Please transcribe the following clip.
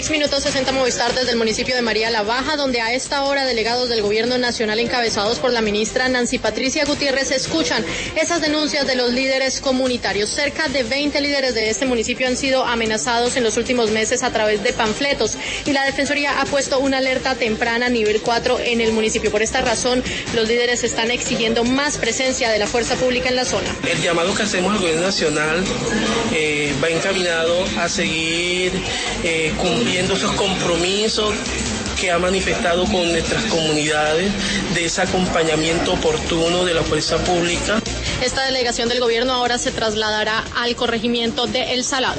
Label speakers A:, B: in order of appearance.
A: Minuto 60 Movistar desde el municipio de María la Baja, donde a esta hora delegados del gobierno nacional encabezados por la ministra Nancy Patricia Gutiérrez escuchan esas denuncias de los líderes comunitarios. Cerca de 20 líderes de este municipio han sido amenazados en los últimos meses a través de panfletos y la Defensoría ha puesto una alerta temprana nivel 4 en el municipio. Por esta razón, los líderes están exigiendo más presencia de la fuerza pública en la zona.
B: El llamado que hacemos al gobierno nacional va encaminado a seguir cumpliendo esos compromisos que ha manifestado con nuestras comunidades de ese acompañamiento oportuno de la fuerza pública.
A: Esta delegación del gobierno ahora se trasladará al corregimiento de El Salado.